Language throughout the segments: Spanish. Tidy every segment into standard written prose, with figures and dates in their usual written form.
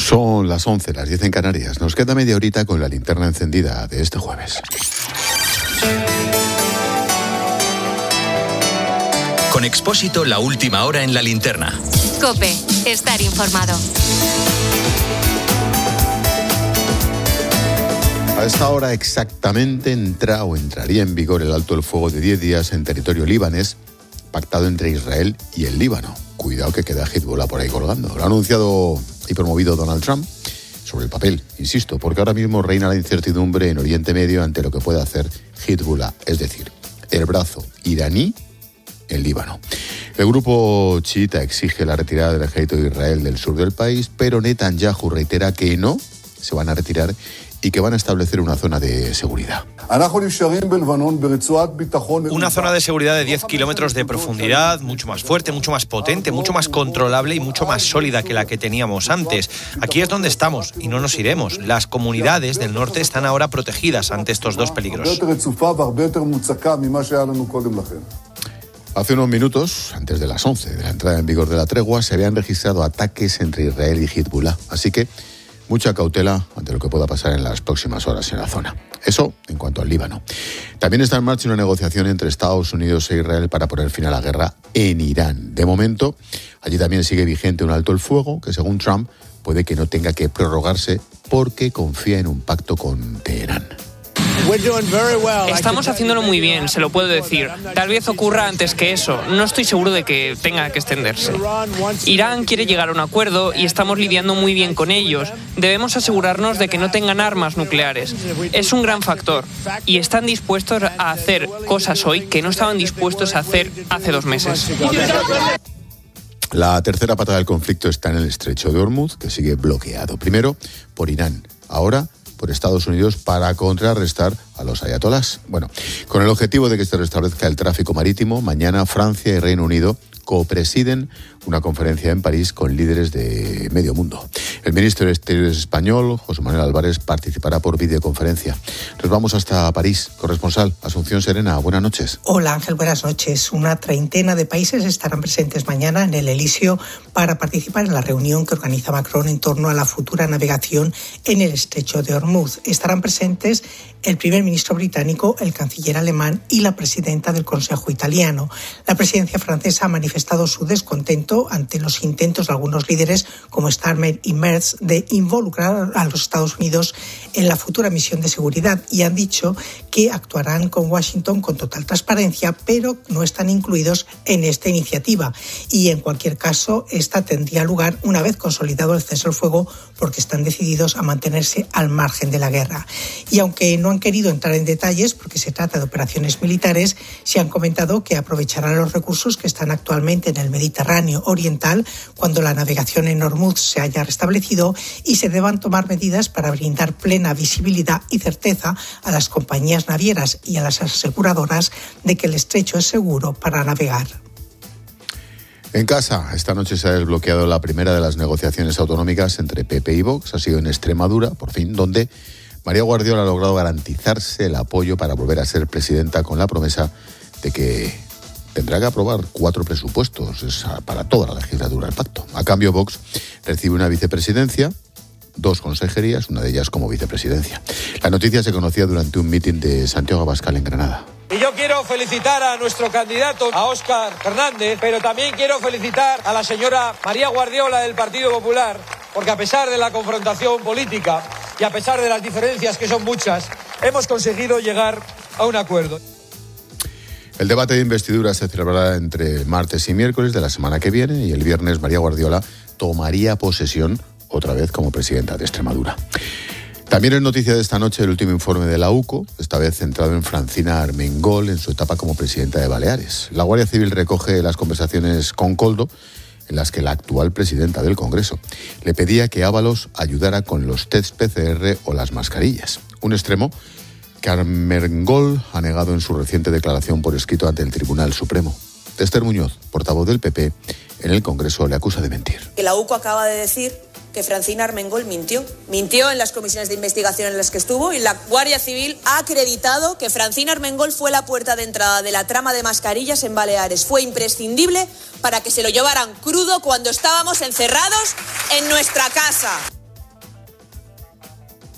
Son las 11, las 10 en Canarias. Nos queda media horita con la linterna encendida de este jueves. Con Expósito, la última hora en la linterna. COPE, estar informado. A esta hora exactamente entraría en vigor el alto el fuego de 10 días en territorio libanés, pactado entre Israel y el Líbano. Cuidado que queda Hezbollah por ahí colgando. Lo ha anunciado y promovido Donald Trump sobre el papel, insisto, porque ahora mismo reina la incertidumbre en Oriente Medio ante lo que puede hacer Hezbollah, es decir, el brazo iraní en Líbano. El grupo chiita exige la retirada del ejército de Israel del sur del país, pero Netanyahu reitera que no se van a retirar y que van a establecer una zona de seguridad. Una zona de seguridad de 10 kilómetros de profundidad, mucho más fuerte, mucho más potente, mucho más controlable y mucho más sólida que la que teníamos antes. Aquí es donde estamos y no nos iremos. Las comunidades del norte están ahora protegidas ante estos dos peligros. Hace unos minutos, antes de las 11 de la entrada en vigor de la tregua, se habían registrado ataques entre Israel y Hezbollah. Así que mucha cautela ante lo que pueda pasar en las próximas horas en la zona. Eso en cuanto al Líbano. También está en marcha una negociación entre Estados Unidos e Israel para poner fin a la guerra en Irán. De momento, allí también sigue vigente un alto el fuego que, según Trump, puede que no tenga que prorrogarse porque confía en un pacto con Teherán. Estamos haciéndolo muy bien, se lo puedo decir. Tal vez ocurra antes que eso. No estoy seguro de que tenga que extenderse. Irán quiere llegar a un acuerdo y estamos lidiando muy bien con ellos. Debemos asegurarnos de que no tengan armas nucleares. Es un gran factor. Y están dispuestos a hacer cosas hoy que no estaban dispuestos a hacer hace 2 meses. La tercera pata del conflicto está en el estrecho de Hormuz, que sigue bloqueado. Primero por Irán, ahora por Estados Unidos para contrarrestar a los ayatolás. Bueno, con el objetivo de que se restablezca el tráfico marítimo, mañana Francia y Reino Unido copresiden una conferencia en París con líderes de medio mundo. El ministro de Exteriores español, José Manuel Álvarez, participará por videoconferencia. Nos vamos hasta París. Corresponsal, Asunción Serena, buenas noches. Hola Ángel, buenas noches. Una treintena de países estarán presentes mañana en el Elíseo para participar en la reunión que organiza Macron en torno a la futura navegación en el estrecho de Hormuz. Estarán presentes el primer ministro británico, el canciller alemán y la presidenta del Consejo italiano. La presidencia francesa ha manifestado su descontento ante los intentos de algunos líderes como Starmer y Merz de involucrar a los Estados Unidos en la futura misión de seguridad y han dicho que actuarán con Washington con total transparencia, pero no están incluidos en esta iniciativa. Y en cualquier caso, esta tendría lugar una vez consolidado el cese al fuego porque están decididos a mantenerse al margen de la guerra. Y aunque no han querido entrar en detalles porque se trata de operaciones militares, se han comentado que aprovecharán los recursos que están actualmente en el Mediterráneo oriental cuando la navegación en Hormuz se haya restablecido y se deban tomar medidas para brindar plena visibilidad y certeza a las compañías navieras y a las aseguradoras de que el estrecho es seguro para navegar. En casa, esta noche se ha desbloqueado la primera de las negociaciones autonómicas entre PP y Vox. Ha sido en Extremadura, por fin, donde María Guardiola ha logrado garantizarse el apoyo para volver a ser presidenta con la promesa de que tendrá que aprobar 4 presupuestos para toda la legislatura el pacto. A cambio, Vox recibe una vicepresidencia, 2 consejerías, una de ellas como vicepresidencia. La noticia se conocía durante un mitin de Santiago Abascal en Granada. Y yo quiero felicitar a nuestro candidato, a Óscar Fernández, pero también quiero felicitar a la señora María Guardiola del Partido Popular, porque a pesar de la confrontación política y a pesar de las diferencias, que son muchas, hemos conseguido llegar a un acuerdo. El debate de investidura se celebrará entre martes y miércoles de la semana que viene y el viernes María Guardiola tomaría posesión otra vez como presidenta de Extremadura. También es noticia de esta noche el último informe de la UCO, esta vez centrado en Francina Armengol en su etapa como presidenta de Baleares. La Guardia Civil recoge las conversaciones con Koldo en las que la actual presidenta del Congreso le pedía que Ábalos ayudara con los tests PCR o las mascarillas. Un extremo que Armengol ha negado en su reciente declaración por escrito ante el Tribunal Supremo. Esther Muñoz, portavoz del PP, en el Congreso le acusa de mentir. Que la UCO acaba de decir que Francina Armengol mintió. Mintió en las comisiones de investigación en las que estuvo y la Guardia Civil ha acreditado que Francina Armengol fue la puerta de entrada de la trama de mascarillas en Baleares. Fue imprescindible para que se lo llevaran crudo cuando estábamos encerrados en nuestra casa.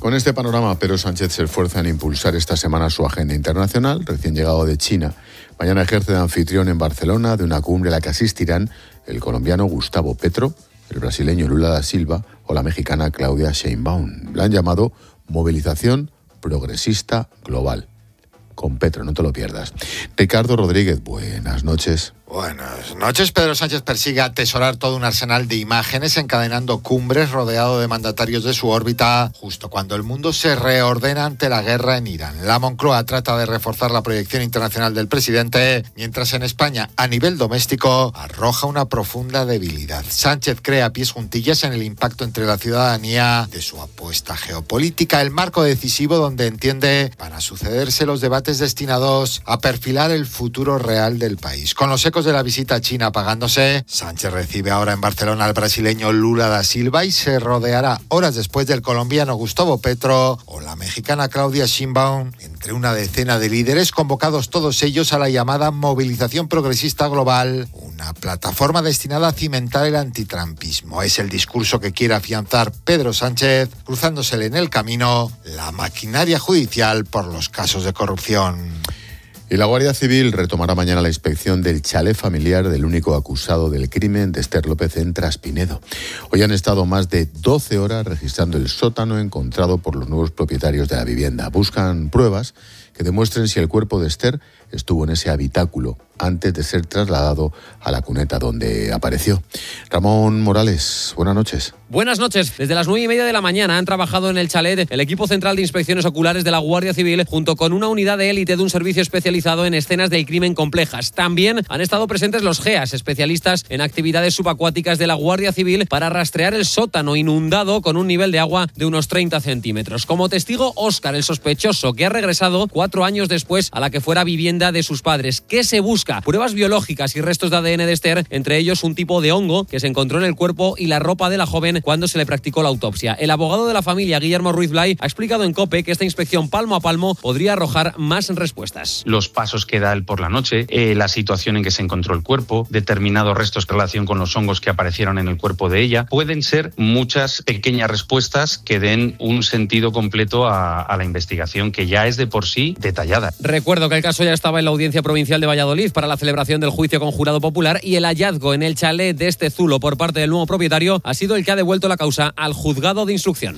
Con este panorama, Pedro Sánchez se esfuerza en impulsar esta semana su agenda internacional. Recién llegado de China, mañana ejerce de anfitrión en Barcelona de una cumbre a la que asistirán el colombiano Gustavo Petro, el brasileño Lula da Silva o la mexicana Claudia Sheinbaum. La han llamado movilización progresista global. Con Petro, no te lo pierdas. Ricardo Rodríguez, buenas noches. Buenas noches. Pedro Sánchez persigue atesorar todo un arsenal de imágenes encadenando cumbres rodeado de mandatarios de su órbita justo cuando el mundo se reordena ante la guerra en Irán. La Moncloa trata de reforzar la proyección internacional del presidente, mientras en España, a nivel doméstico, arroja una profunda debilidad. Sánchez cree a pies juntillas en el impacto entre la ciudadanía de su apuesta geopolítica, el marco decisivo donde entiende van a sucederse los debates destinados a perfilar el futuro real del país. Con los ecos de la visita a China apagándose, Sánchez recibe ahora en Barcelona al brasileño Lula da Silva y se rodeará horas después del colombiano Gustavo Petro o la mexicana Claudia Sheinbaum, entre una decena de líderes convocados todos ellos a la llamada movilización progresista global, una plataforma destinada a cimentar el antitrampismo. Es el discurso que quiere afianzar Pedro Sánchez, cruzándosele en el camino la maquinaria judicial por los casos de corrupción. Y la Guardia Civil retomará mañana la inspección del chalet familiar del único acusado del crimen de Esther López en Traspinedo. Hoy han estado más de 12 horas registrando el sótano encontrado por los nuevos propietarios de la vivienda. Buscan pruebas que demuestren si el cuerpo de Esther estuvo en ese habitáculo antes de ser trasladado a la cuneta donde apareció. Ramón Morales, buenas noches. Buenas noches. Desde las 9:30 de la mañana han trabajado en el chalet el equipo central de inspecciones oculares de la Guardia Civil junto con una unidad de élite de un servicio especializado en escenas del crimen complejas. También han estado presentes los GEAS, especialistas en actividades subacuáticas de la Guardia Civil, para rastrear el sótano inundado con un nivel de agua de unos 30 centímetros. Como testigo, Óscar, el sospechoso, que ha regresado 4 años después a la que fuera vivienda de sus padres. ¿Qué se busca? Pruebas biológicas y restos de ADN de Esther, entre ellos un tipo de hongo que se encontró en el cuerpo y la ropa de la joven cuando se le practicó la autopsia. El abogado de la familia, Guillermo Ruiz Blay, ha explicado en COPE que esta inspección palmo a palmo podría arrojar más respuestas. Los pasos que da él por la noche, la situación en que se encontró el cuerpo, determinados restos en relación con los hongos que aparecieron en el cuerpo de ella, pueden ser muchas pequeñas respuestas que den un sentido completo a la investigación, que ya es de por sí detallada. Recuerdo que el caso ya estaba en la Audiencia Provincial de Valladolid para la celebración del juicio con jurado popular, y el hallazgo en el chalet de este zulo por parte del nuevo propietario ha sido el que ha devuelto la causa al juzgado de instrucción.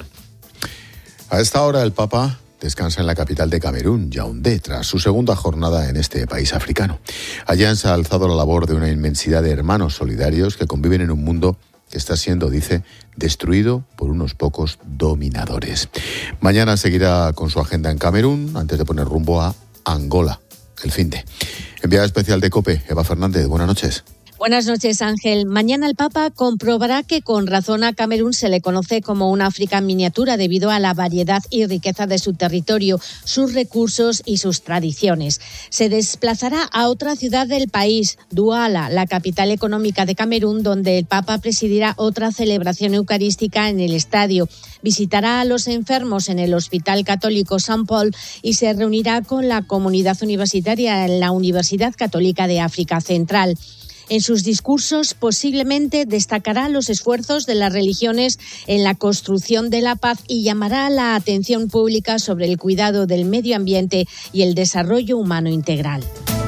A esta hora el Papa descansa en la capital de Camerún, Yaoundé, tras su segunda jornada en este país africano. Allá han alzado la labor de una inmensidad de hermanos solidarios que conviven en un mundo que está siendo, dice, destruido por unos pocos dominadores. Mañana seguirá con su agenda en Camerún antes de poner rumbo a Angola, el finde. Enviada especial de COPE, Eva Fernández, buenas noches. Buenas noches, Ángel. Mañana el Papa comprobará que con razón a Camerún se le conoce como una África en miniatura debido a la variedad y riqueza de su territorio, sus recursos y sus tradiciones. Se desplazará a otra ciudad del país, Douala, la capital económica de Camerún, donde el Papa presidirá otra celebración eucarística en el estadio. Visitará a los enfermos en el Hospital Católico San Paul y se reunirá con la comunidad universitaria en la Universidad Católica de África Central. En sus discursos posiblemente destacará los esfuerzos de las religiones en la construcción de la paz y llamará la atención pública sobre el cuidado del medio ambiente y el desarrollo humano integral.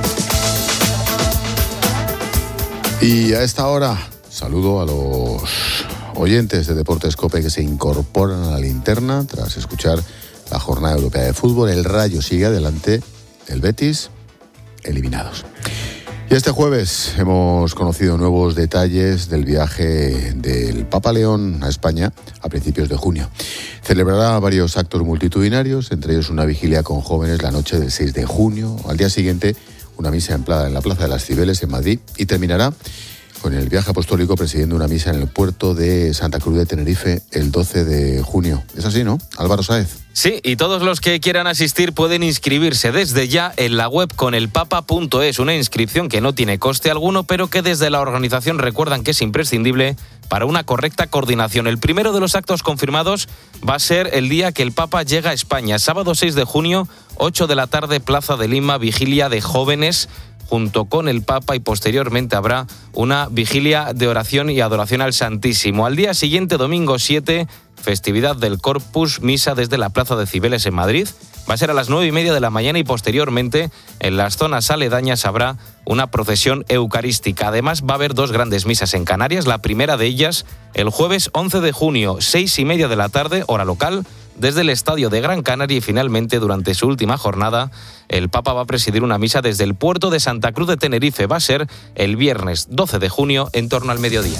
Y a esta hora saludo a los oyentes de Deportes COPE que se incorporan a la linterna tras escuchar la jornada europea de fútbol. El Rayo sigue adelante, el Betis eliminados. Y este jueves hemos conocido nuevos detalles del viaje del Papa León a España a principios de junio. Celebrará varios actos multitudinarios, entre ellos una vigilia con jóvenes la noche del 6 de junio. Al día siguiente, una misa en la Plaza de las Cibeles en Madrid, y terminará con el viaje apostólico presidiendo una misa en el puerto de Santa Cruz de Tenerife el 12 de junio. Es así, ¿no? Álvaro Sáez. Sí, y todos los que quieran asistir pueden inscribirse desde ya en la web conelpapa.es, una inscripción que no tiene coste alguno, pero que desde la organización recuerdan que es imprescindible para una correcta coordinación. El primero de los actos confirmados va a ser el día que el Papa llega a España, sábado 6 de junio, 8 de la tarde, Plaza de Lima, vigilia de jóvenes junto con el Papa, y posteriormente habrá una vigilia de oración y adoración al Santísimo. Al día siguiente, domingo 7, festividad del Corpus, misa desde la Plaza de Cibeles en Madrid. Va a ser a las 9:30 de la mañana y posteriormente en las zonas aledañas habrá una procesión eucarística. Además va a haber 2 grandes misas en Canarias, la primera de ellas el jueves 11 de junio, 6:30 de la tarde, hora local, desde el Estadio de Gran Canaria, y finalmente durante su última jornada el Papa va a presidir una misa desde el puerto de Santa Cruz de Tenerife. Va a ser el viernes 12 de junio en torno al mediodía.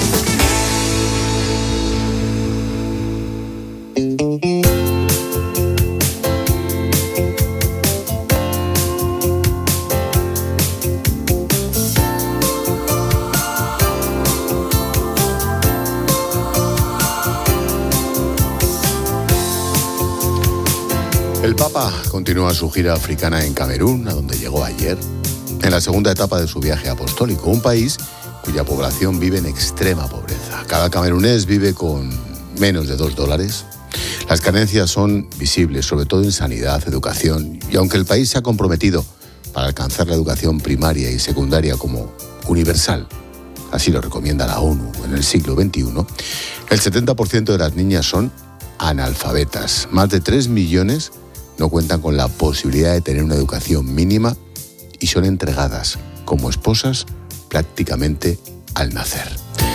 El Papa continúa su gira africana en Camerún, a donde llegó ayer, en la segunda etapa de su viaje apostólico, un país cuya población vive en extrema pobreza. Cada camerunés vive con menos de $2. Las carencias son visibles, sobre todo en sanidad, educación, y aunque el país se ha comprometido para alcanzar la educación primaria y secundaria como universal, así lo recomienda la ONU en el siglo XXI, el 70% de las niñas son analfabetas. Más de 3 millones no cuentan con la posibilidad de tener una educación mínima y son entregadas como esposas prácticamente al nacer.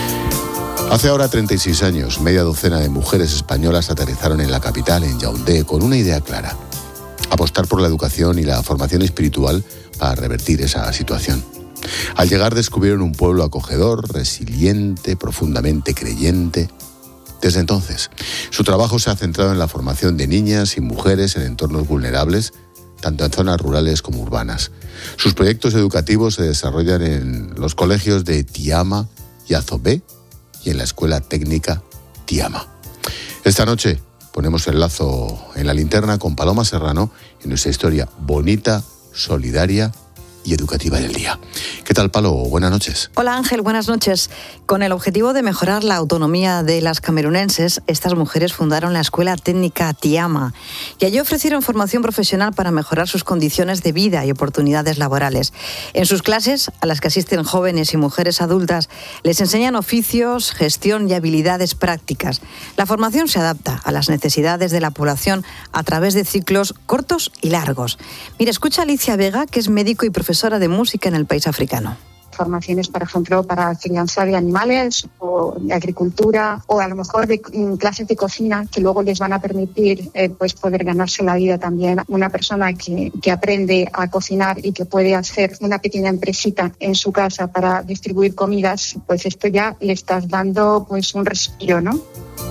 Hace ahora 36 años, media docena de mujeres españolas aterrizaron en la capital, en Yaoundé, con una idea clara: apostar por la educación y la formación espiritual para revertir esa situación. Al llegar descubrieron un pueblo acogedor, resiliente, profundamente creyente. Desde entonces, su trabajo se ha centrado en la formación de niñas y mujeres en entornos vulnerables, tanto en zonas rurales como urbanas. Sus proyectos educativos se desarrollan en los colegios de Tiama y Azobé y en la Escuela Técnica Tiama. Esta noche ponemos el lazo en la linterna con Paloma Serrano y nuestra historia bonita, solidaria y educativa del día. ¿Qué tal, Palo? Buenas noches. Hola, Ángel, buenas noches. Con el objetivo de mejorar la autonomía de las camerunenses, estas mujeres fundaron la Escuela Técnica Tiama y allí ofrecieron formación profesional para mejorar sus condiciones de vida y oportunidades laborales. En sus clases, a las que asisten jóvenes y mujeres adultas, les enseñan oficios, gestión y habilidades prácticas. La formación se adapta a las necesidades de la población a través de ciclos cortos y largos. Mira, escucha a Alicia Vega, que es médico y profesora de música en el país africano. Formaciones, por ejemplo, para crianza de animales o de agricultura o a lo mejor de clases de cocina que luego les van a permitir pues poder ganarse la vida también. Una persona que aprende a cocinar y que puede hacer una pequeña empresita en su casa para distribuir comidas, pues esto ya le estás dando pues un respiro, ¿no?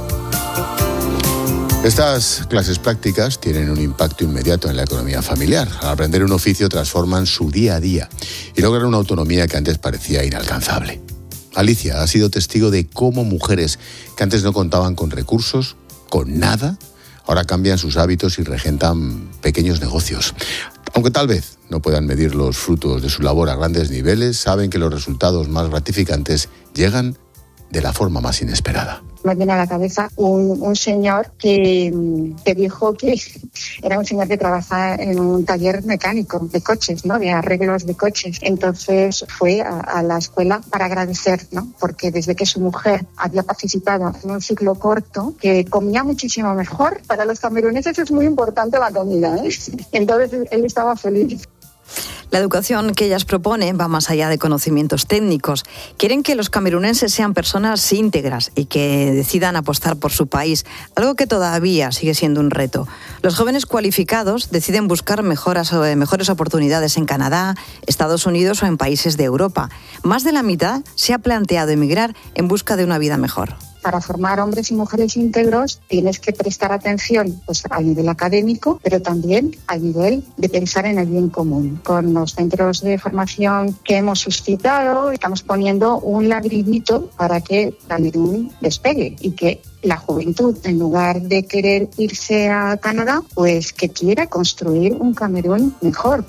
Estas clases prácticas tienen un impacto inmediato en la economía familiar. Al aprender un oficio transforman su día a día y logran una autonomía que antes parecía inalcanzable. Alicia ha sido testigo de cómo mujeres que antes no contaban con recursos, con nada, ahora cambian sus hábitos y regentan pequeños negocios. Aunque tal vez no puedan medir los frutos de su labor a grandes niveles, saben que los resultados más gratificantes llegan de la forma más inesperada. Me viene a la cabeza un señor que dijo que era un señor que trabajaba en un taller mecánico de coches, ¿no? De arreglos de coches. Entonces fue a la escuela para agradecer, ¿no? Porque desde que su mujer había participado en un ciclo corto, que comía muchísimo mejor. Para los cameruneses es muy importante la comida, ¿eh? Entonces él estaba feliz. La educación que ellas proponen va más allá de conocimientos técnicos. Quieren que los camerunenses sean personas íntegras y que decidan apostar por su país, algo que todavía sigue siendo un reto. Los jóvenes cualificados deciden buscar mejores oportunidades en Canadá, Estados Unidos o en países de Europa. Más de la mitad se ha planteado emigrar en busca de una vida mejor. Para formar hombres y mujeres íntegros tienes que prestar atención pues, al nivel académico, pero también al nivel de pensar en el bien común. Con los centros de formación que hemos suscitado, estamos poniendo un ladrillito para que Camerún despegue y que la juventud, en lugar de querer irse a Canadá, pues que quiera construir un Camerún mejor.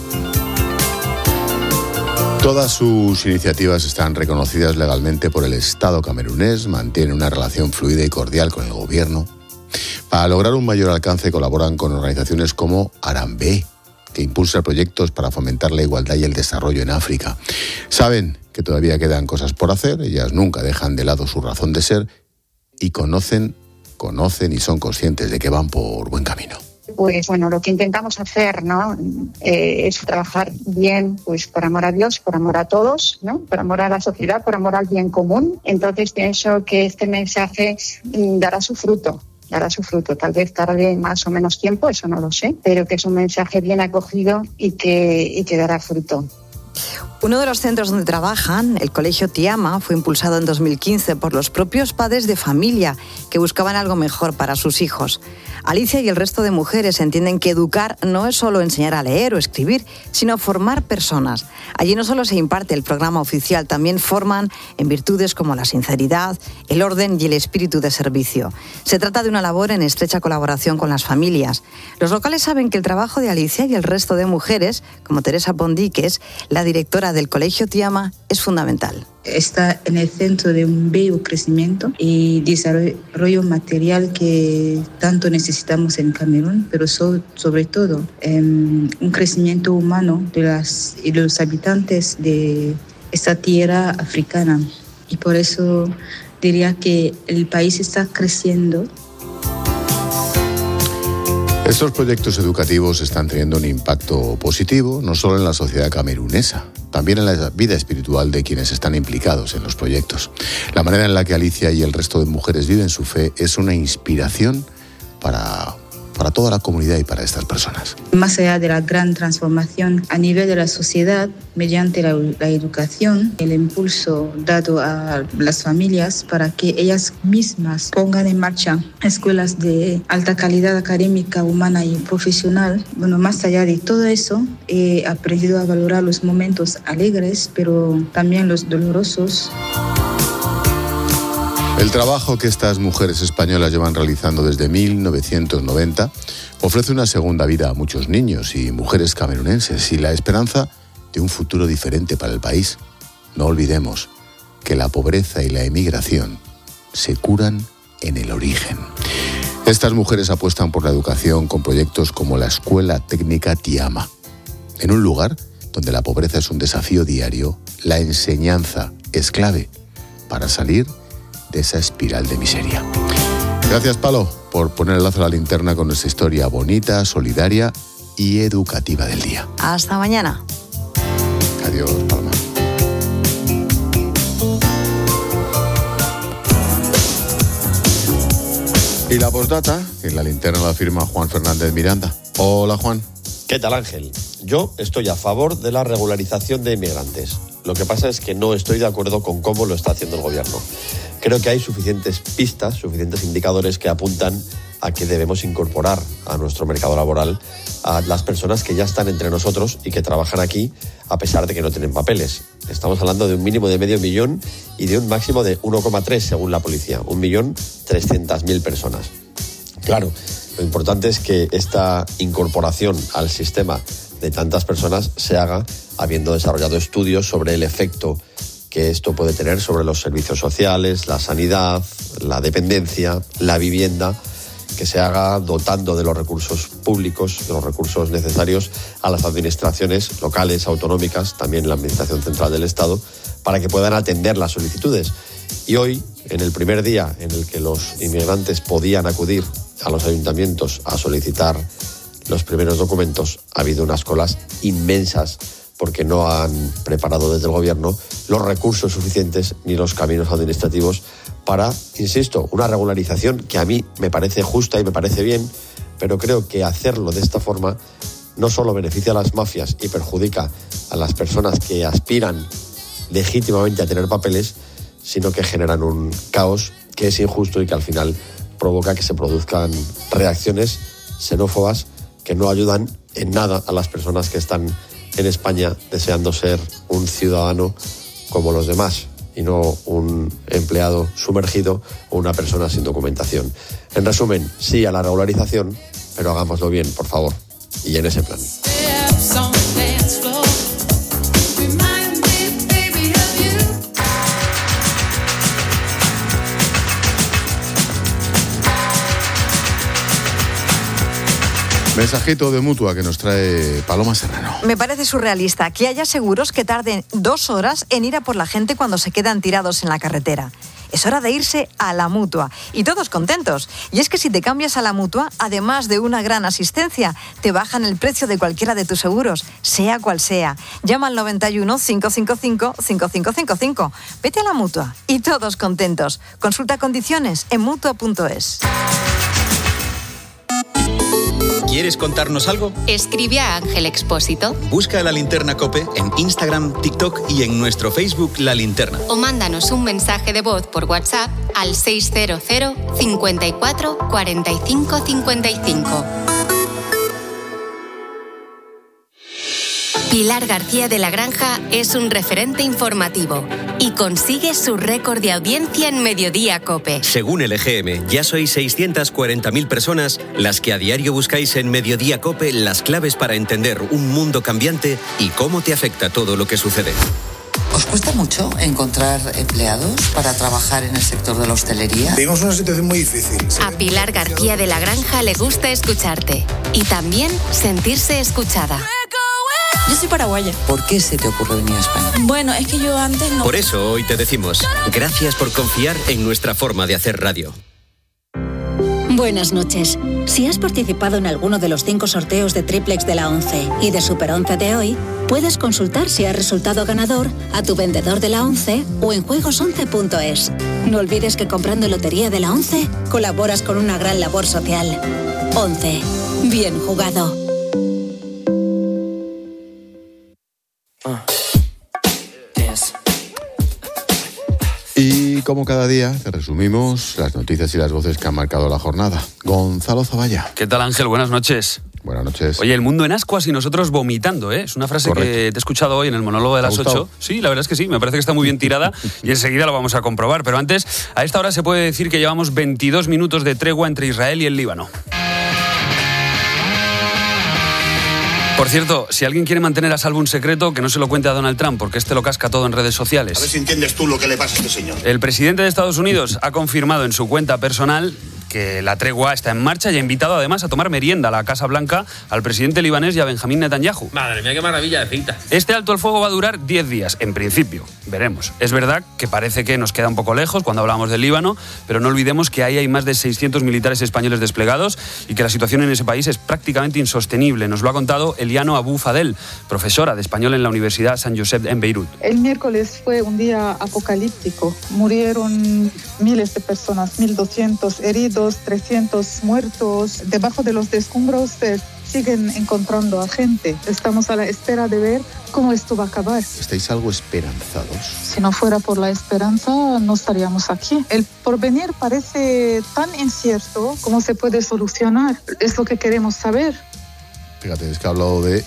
Todas sus iniciativas están reconocidas legalmente por el Estado camerunés, mantienen una relación fluida y cordial con el gobierno. Para lograr un mayor alcance colaboran con organizaciones como Arambe, que impulsa proyectos para fomentar la igualdad y el desarrollo en África. Saben que todavía quedan cosas por hacer, ellas nunca dejan de lado su razón de ser y conocen conocen y son conscientes de que van por buen camino. Pues bueno, lo que intentamos hacer, ¿no?, es trabajar bien, pues por amor a Dios, por amor a todos, ¿no?, por amor a la sociedad, por amor al bien común. Entonces pienso que este mensaje dará su fruto. Tal vez tarde más o menos tiempo, eso no lo sé, pero que es un mensaje bien acogido y que dará fruto. Uno de los centros donde trabajan, el Colegio Tiama, fue impulsado en 2015 por los propios padres de familia que buscaban algo mejor para sus hijos. Alicia y el resto de mujeres entienden que educar no es solo enseñar a leer o escribir, sino formar personas. Allí no solo se imparte el programa oficial, también forman en virtudes como la sinceridad, el orden y el espíritu de servicio. Se trata de una labor en estrecha colaboración con las familias. Los locales saben que el trabajo de Alicia y el resto de mujeres, como Teresa Pondiques, la directora del Colegio Tiama, es fundamental. Está en el centro de un bello crecimiento y desarrollo material que tanto necesitamos en Camerún, pero sobre todo un crecimiento humano de los habitantes de esta tierra africana. Y por eso diría que el país está creciendo. Estos proyectos educativos están teniendo un impacto positivo no solo en la sociedad camerunesa, también en la vida espiritual de quienes están implicados en los proyectos. La manera en la que Alicia y el resto de mujeres viven su fe es una inspiración para toda la comunidad y para estas personas. Más allá de la gran transformación a nivel de la sociedad, mediante la educación, el impulso dado a las familias para que ellas mismas pongan en marcha escuelas de alta calidad académica, humana y profesional. Bueno, más allá de todo eso, he aprendido a valorar los momentos alegres, pero también los dolorosos. El trabajo que estas mujeres españolas llevan realizando desde 1990 ofrece una segunda vida a muchos niños y mujeres camerunenses y la esperanza de un futuro diferente para el país. No olvidemos que la pobreza y la emigración se curan en el origen. Estas mujeres apuestan por la educación con proyectos como la Escuela Técnica Tiama. En un lugar donde la pobreza es un desafío diario, la enseñanza es clave para salir de esa espiral de miseria. Gracias, Palo, por poner el lazo a la linterna con nuestra historia bonita, solidaria y educativa del día. Hasta mañana. Adiós, Palma. Y la postdata, en la linterna la firma Juan Fernández Miranda. Hola, Juan. ¿Qué tal, Ángel? Yo estoy a favor de la regularización de inmigrantes. Lo que pasa es que no estoy de acuerdo con cómo lo está haciendo el gobierno. Creo que hay suficientes pistas, suficientes indicadores que apuntan a que debemos incorporar a nuestro mercado laboral a las personas que ya están entre nosotros y que trabajan aquí a pesar de que no tienen papeles. Estamos hablando de un mínimo de 500.000 y de un máximo de 1,3 según la policía, 1.300.000 personas. Claro, lo importante es que esta incorporación al sistema de tantas personas se haga habiendo desarrollado estudios sobre el efecto que esto puede tener sobre los servicios sociales, la sanidad, la dependencia, la vivienda, que se haga dotando de los recursos públicos, de los recursos necesarios a las administraciones locales, autonómicas, también la Administración Central del Estado, para que puedan atender las solicitudes. Y hoy, en el primer día en el que los inmigrantes podían acudir a los ayuntamientos a solicitar los primeros documentos, ha habido unas colas inmensas porque no han preparado desde el gobierno los recursos suficientes ni los caminos administrativos para, insisto, una regularización que a mí me parece justa y me parece bien, pero creo que hacerlo de esta forma no solo beneficia a las mafias y perjudica a las personas que aspiran legítimamente a tener papeles, sino que generan un caos que es injusto y que al final provoca que se produzcan reacciones xenófobas que no ayudan en nada a las personas que están en España deseando ser un ciudadano como los demás y no un empleado sumergido o una persona sin documentación. En resumen, sí a la regularización, pero hagámoslo bien, por favor, y en ese plan. Mensajito de Mutua que nos trae Paloma Serrano. Me parece surrealista que haya seguros que tarden 2 horas en ir a por la gente cuando se quedan tirados en la carretera. es hora de irse a la Mutua. Y todos contentos. Y es que si te cambias a la Mutua, además de una gran asistencia, te bajan el precio de cualquiera de tus seguros, sea cual sea. Llama al 91 555 5555. Vete a la Mutua y todos contentos. Consulta condiciones en Mutua.es. ¿Quieres contarnos algo? Escribe a Ángel Expósito. Busca La Linterna COPE en Instagram, TikTok y en nuestro Facebook La Linterna. O mándanos un mensaje de voz por WhatsApp al 600 54 45 55. Pilar García de la Granja es un referente informativo y consigue su récord de audiencia en Mediodía COPE. Según el EGM, ya sois 640.000 personas las que a diario buscáis en Mediodía COPE las claves para entender un mundo cambiante y cómo te afecta todo lo que sucede. ¿Os cuesta mucho encontrar empleados para trabajar en el sector de la hostelería? Tenemos una situación muy difícil. A Pilar García de la Granja le gusta escucharte y también sentirse escuchada. Yo soy paraguaya. ¿Por qué se te ocurre venir a España? Bueno, es que yo antes no... Por eso hoy te decimos, gracias por confiar en nuestra forma de hacer radio. Buenas noches. Si has participado en alguno de los 5 sorteos de Triplex de la 11 y de Super 11 de hoy, puedes consultar si has resultado ganador a tu vendedor de la 11 o en juegos11.es. No olvides que comprando lotería de la 11 colaboras con una gran labor social. 11. Bien jugado. Y como cada día, te resumimos las noticias y las voces que han marcado la jornada. Gonzalo Zavalla. ¿Qué tal, Ángel? Buenas noches. Buenas noches. Oye, el mundo en ascuas y nosotros vomitando, ¿eh? Es una frase que te he escuchado hoy en el monólogo de las 8. Sí, la verdad es que sí, me parece que está muy bien tirada y enseguida lo vamos a comprobar. Pero antes, a esta hora se puede decir que llevamos 22 minutos de tregua entre Israel y el Líbano. Por cierto, si alguien quiere mantener a salvo un secreto, que no se lo cuente a Donald Trump, porque este lo casca todo en redes sociales. A ver si entiendes tú lo que le pasa a este señor. El presidente de Estados Unidos ha confirmado en su cuenta personal que la tregua está en marcha y ha invitado además a tomar merienda a la Casa Blanca al presidente libanés y a Benjamín Netanyahu. Madre mía, qué maravilla de cita. Este alto el fuego va a durar 10 días, en principio. Veremos. Es verdad que parece que nos queda un poco lejos cuando hablamos del Líbano, pero no olvidemos que ahí hay más de 600 militares españoles desplegados y que la situación en ese país es prácticamente insostenible. Nos lo ha contado Eliano Abou Fadel, profesora de español en la Universidad San Josep en Beirut. El miércoles fue un día apocalíptico. Murieron miles de personas, 1.200 heridos, 300 muertos. Debajo de los escombros siguen encontrando a gente. Estamos a la espera de ver cómo esto va a acabar. ¿Estáis algo esperanzados? Si no fuera por la esperanza, no estaríamos aquí. El porvenir parece tan incierto. ¿Cómo se puede solucionar? Es lo que queremos saber. Fíjate, es que ha hablado de,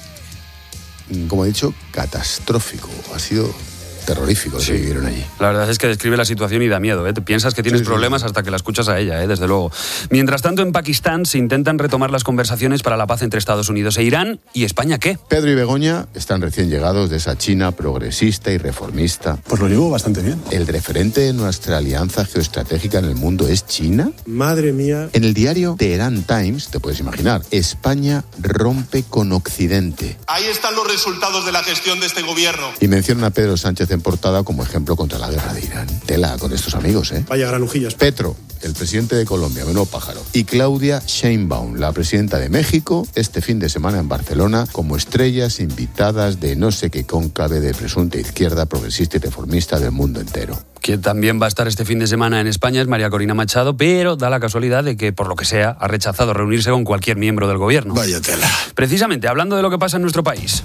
como he dicho, catastrófico. Ha sido terrorífico lo que vivieron allí. La verdad es que describe la situación y da miedo, ¿eh? Te piensas que tienes problemas hasta que la escuchas a ella, desde luego. Mientras tanto, en Pakistán se intentan retomar las conversaciones para la paz entre Estados Unidos e Irán. ¿Y España qué? Pedro y Begoña están recién llegados de esa China progresista y reformista. Pues lo llevo bastante bien. ¿El referente de nuestra alianza geoestratégica en el mundo es China? Madre mía. En el diario Teherán Times, te puedes imaginar, España rompe con Occidente. Ahí están los resultados de la gestión de este gobierno. Y mencionan a Pedro Sánchez en portada como ejemplo contra la guerra de Irán. Tela con estos amigos, ¿eh? Vaya granujillas. Petro, el presidente de Colombia, menudo pájaro. Y Claudia Sheinbaum, la presidenta de México, este fin de semana en Barcelona, como estrellas invitadas de no sé qué cónclave de presunta izquierda progresista y reformista del mundo entero. Quien también va a estar este fin de semana en España es María Corina Machado, pero da la casualidad de que, por lo que sea, ha rechazado reunirse con cualquier miembro del gobierno. Vaya tela. Precisamente, hablando de lo que pasa en nuestro país.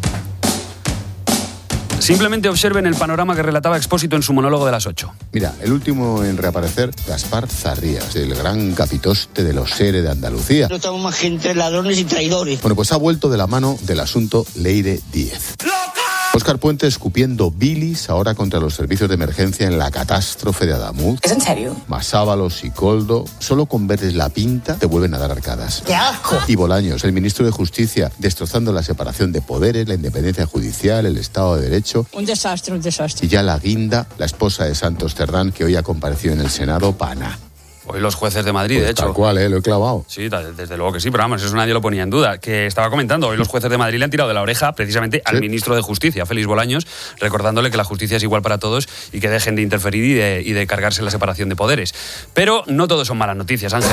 Simplemente observen el panorama que relataba Expósito en su monólogo de las 8. Mira, el último en reaparecer, Gaspar Zarrías, el gran capitoste de los SERE de Andalucía. No estamos más que entre ladrones y traidores. Bueno, pues ha vuelto de la mano del asunto Leire Díez. Óscar Puente escupiendo bilis ahora contra los servicios de emergencia en la catástrofe de Adamuz. ¿Es en serio? Masábalos y Coldo, solo con verles la pinta te vuelven a dar arcadas. ¡Qué asco! Y Bolaños, el ministro de Justicia, destrozando la separación de poderes, la independencia judicial, el Estado de Derecho. Un desastre, un desastre. Y ya la guinda, la esposa de Santos Cerdán, que hoy ha comparecido en el Senado, pana. Hoy los jueces de Madrid, Pues de hecho. tal cual, lo he clavado. Sí, desde luego que sí, pero vamos, eso nadie lo ponía en duda. Que estaba comentando, hoy los jueces de Madrid le han tirado de la oreja precisamente al ministro de Justicia, Félix Bolaños, recordándole que la justicia es igual para todos y que dejen de interferir y de cargarse la separación de poderes. Pero no todo son malas noticias, Ángel.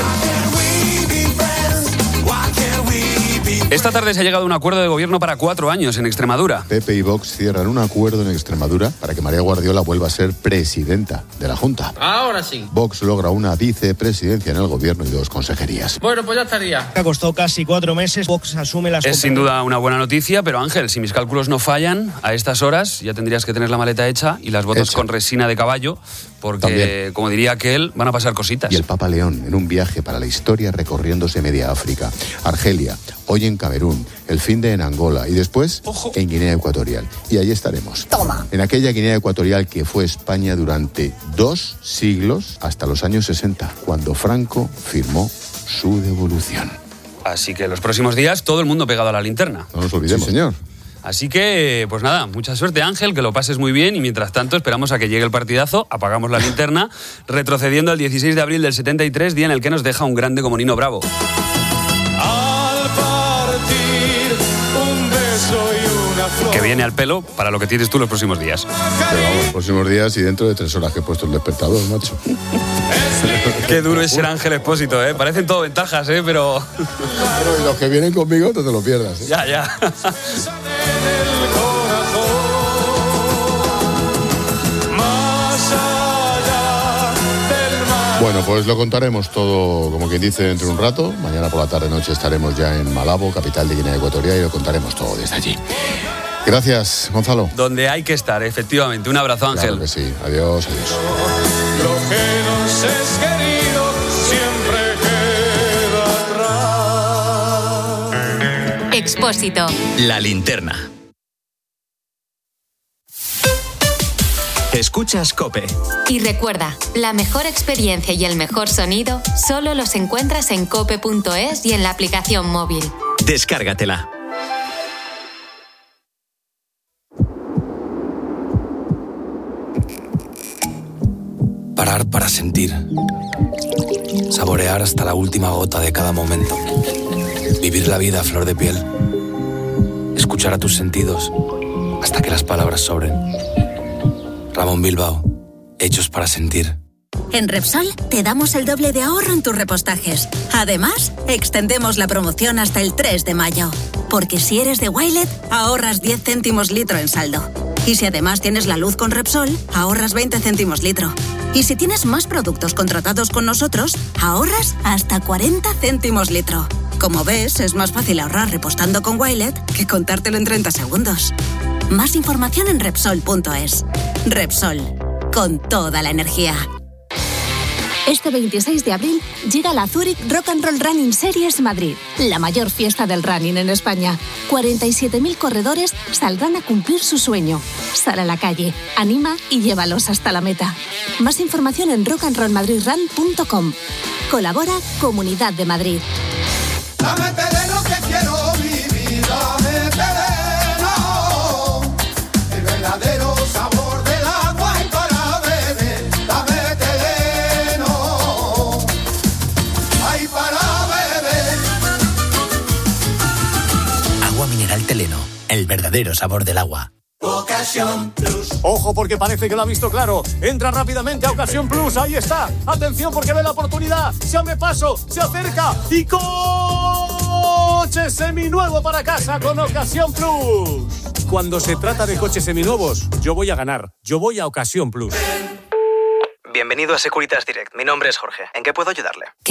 Esta tarde se ha llegado a un acuerdo de gobierno para 4 años en Extremadura. PP y Vox cierran un acuerdo en Extremadura para que María Guardiola vuelva a ser presidenta de la Junta. Ahora sí. Vox logra una vicepresidencia en el gobierno y 2 consejerías. Bueno, pues ya estaría. Ha costado casi 4 meses. Vox asume las... Es sin duda una buena noticia, pero Ángel, si mis cálculos no fallan, a estas horas ya tendrías que tener la maleta hecha y las botas con resina de caballo, porque, también, como diría aquel, van a pasar cositas. Y el Papa León, en un viaje para la historia recorriéndose media África, Argelia, hoy en Camerún, el finde en Angola y después en Guinea Ecuatorial. Y ahí estaremos. Toma. En aquella Guinea Ecuatorial que fue España durante 2 siglos, hasta los años 60, cuando Franco firmó su devolución. Así que los próximos días todo el mundo pegado a la linterna. No nos olvidemos. Sí, señor. Así que, pues nada, mucha suerte, Ángel, que lo pases muy bien y mientras tanto esperamos a que llegue el partidazo, apagamos la linterna, retrocediendo al 16 de abril del 73, día en el que nos deja un grande como Nino Bravo. Que viene al pelo para lo que tienes tú los próximos días. Pero vamos, los próximos días y dentro de 3 horas que he puesto el despertador, macho. Qué duro es ser Ángel Expósito, ¿eh? Parecen todo ventajas, ¿eh? Pero y los que vienen conmigo no te lo pierdas, ¿eh? Ya. Bueno, pues lo contaremos todo, como quien dice, dentro de un rato. Mañana por la tarde-noche estaremos ya en Malabo, capital de Guinea Ecuatorial, y lo contaremos todo desde allí. Gracias, Gonzalo. Donde hay que estar, efectivamente. Un abrazo, Ángel. Claro que sí. Adiós. Lo que nos es querido siempre queda atrás. Expósito. La linterna. Escuchas COPE. Y recuerda, la mejor experiencia y el mejor sonido solo los encuentras en cope.es y en la aplicación móvil. Descárgatela. Parar para sentir. Saborear hasta la última gota de cada momento. Vivir la vida a flor de piel. Escuchar a tus sentidos hasta que las palabras sobren. Ramón Bilbao, hechos para sentir. En Repsol te damos el doble de ahorro en tus repostajes. Además, extendemos la promoción hasta el 3 de mayo. Porque si eres de Wilet, ahorras 10 céntimos litro en saldo. Y si además tienes la luz con Repsol, ahorras 20 céntimos litro. Y si tienes más productos contratados con nosotros, ahorras hasta 40 céntimos litro. Como ves, es más fácil ahorrar repostando con Wilet que contártelo en 30 segundos. Más información en Repsol.es. Repsol, con toda la energía. Este 26 de abril llega la Zurich Rock and Roll Running Series Madrid, la mayor fiesta del running en España. 47.000 corredores saldrán a cumplir su sueño. Sal a la calle, anima y llévalos hasta la meta. Más información en rockandrollmadridrun.com. Colabora Comunidad de Madrid. Dame terreno que quiero vivir, dame terreno, el verdadero sabor del agua y para beber, dame terreno, ay para beber. Agua mineral Teleno, el verdadero sabor del agua. Ocasión Plus. Ojo porque parece que lo ha visto claro. Entra rápidamente a Ocasión Plus. Ahí está. Atención porque ve la oportunidad. Se abre paso. Se acerca. Y coche seminuevo para casa con Ocasión Plus. Cuando se trata de coches seminuevos, yo voy a ganar. Yo voy a Ocasión Plus. Bienvenido a Securitas Direct. Mi nombre es Jorge. ¿En qué puedo ayudarle?